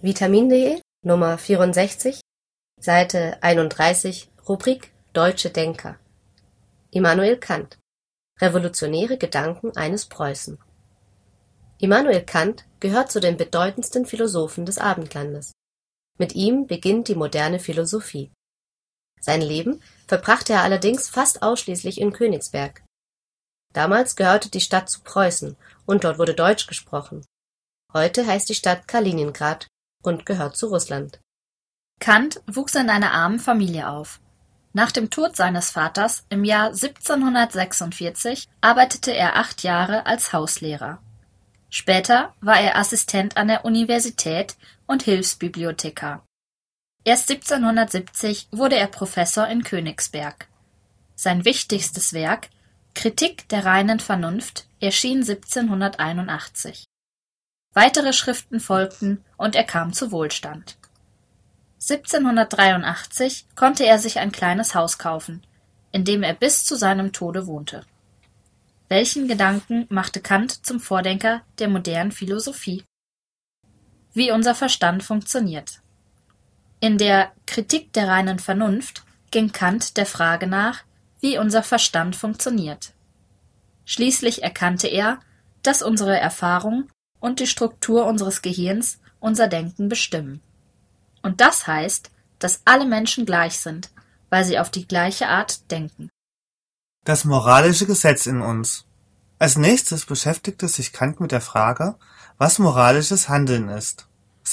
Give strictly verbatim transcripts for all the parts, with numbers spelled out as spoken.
vitamin.de, Nummer vierundsechzig, Seite einunddreißig, Rubrik Deutsche Denker. Immanuel Kant. Revolutionäre Gedanken eines Preußen. Immanuel Kant gehört zu den bedeutendsten Philosophen des Abendlandes. Mit ihm beginnt die moderne Philosophie. Sein Leben verbrachte er allerdings fast ausschließlich in Königsberg. Damals gehörte die Stadt zu Preußen und dort wurde Deutsch gesprochen. Heute heißt die Stadt Kaliningrad und gehört zu Russland. Kant wuchs in einer armen Familie auf. Nach dem Tod seines Vaters im Jahr siebzehnhundertsechsundvierzig arbeitete er acht Jahre als Hauslehrer. Später war er Assistent an der Universität und Hilfsbibliothekar. Erst siebzehnhundertsiebzig wurde er Professor in Königsberg. Sein wichtigstes Werk, Kritik der reinen Vernunft, erschien siebzehnhunderteinundachtzig. Weitere Schriften folgten und er kam zu Wohlstand. siebzehnhundertdreiundachtzig konnte er sich ein kleines Haus kaufen, in dem er bis zu seinem Tode wohnte. Welchen Gedanken machte Kant zum Vordenker der modernen Philosophie? Wie unser Verstand funktioniert. In der Kritik der reinen Vernunft ging Kant der Frage nach, wie unser Verstand funktioniert. Schließlich erkannte er, dass unsere Erfahrung und die Struktur unseres Gehirns unser Denken bestimmen. Und das heißt, dass alle Menschen gleich sind, weil sie auf die gleiche Art denken. Das moralische Gesetz in uns. Als nächstes beschäftigte sich Kant mit der Frage, was moralisches Handeln ist.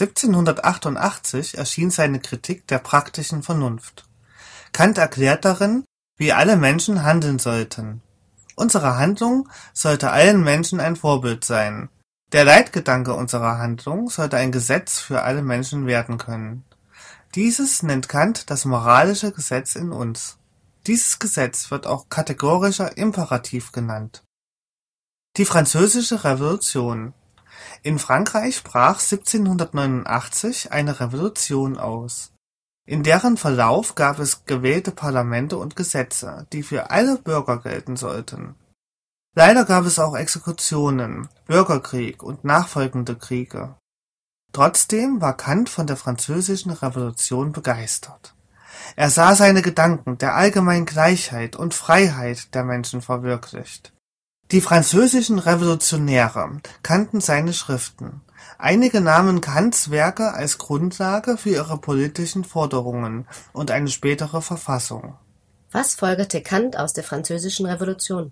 siebzehnhundertachtundachtzig erschien seine Kritik der praktischen Vernunft. Kant erklärt darin, wie alle Menschen handeln sollten. Unsere Handlung sollte allen Menschen ein Vorbild sein. Der Leitgedanke unserer Handlung sollte ein Gesetz für alle Menschen werden können. Dieses nennt Kant das moralische Gesetz in uns. Dieses Gesetz wird auch kategorischer Imperativ genannt. Die Französische Revolution. In Frankreich brach siebzehnhundertneunundachtzig eine Revolution aus. In deren Verlauf gab es gewählte Parlamente und Gesetze, die für alle Bürger gelten sollten. Leider gab es auch Exekutionen, Bürgerkrieg und nachfolgende Kriege. Trotzdem war Kant von der Französischen Revolution begeistert. Er sah seine Gedanken der allgemeinen Gleichheit und Freiheit der Menschen verwirklicht. Die französischen Revolutionäre kannten seine Schriften. Einige nahmen Kants Werke als Grundlage für ihre politischen Forderungen und eine spätere Verfassung. Was folgerte Kant aus der Französischen Revolution?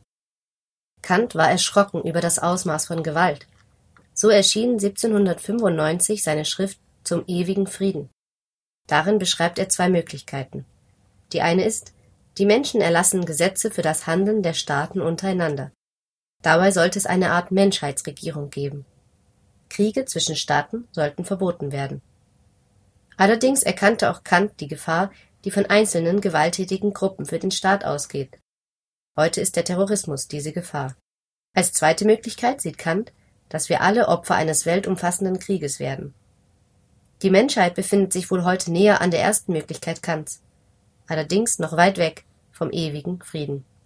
Kant war erschrocken über das Ausmaß von Gewalt. So erschien siebzehnhundertfünfundneunzig seine Schrift Zum ewigen Frieden. Darin beschreibt er zwei Möglichkeiten. Die eine ist, die Menschen erlassen Gesetze für das Handeln der Staaten untereinander. Dabei sollte es eine Art Menschheitsregierung geben. Kriege zwischen Staaten sollten verboten werden. Allerdings erkannte auch Kant die Gefahr, die von einzelnen gewalttätigen Gruppen für den Staat ausgeht. Heute ist der Terrorismus diese Gefahr. Als zweite Möglichkeit sieht Kant, dass wir alle Opfer eines weltumfassenden Krieges werden. Die Menschheit befindet sich wohl heute näher an der ersten Möglichkeit Kants, allerdings noch weit weg vom ewigen Frieden.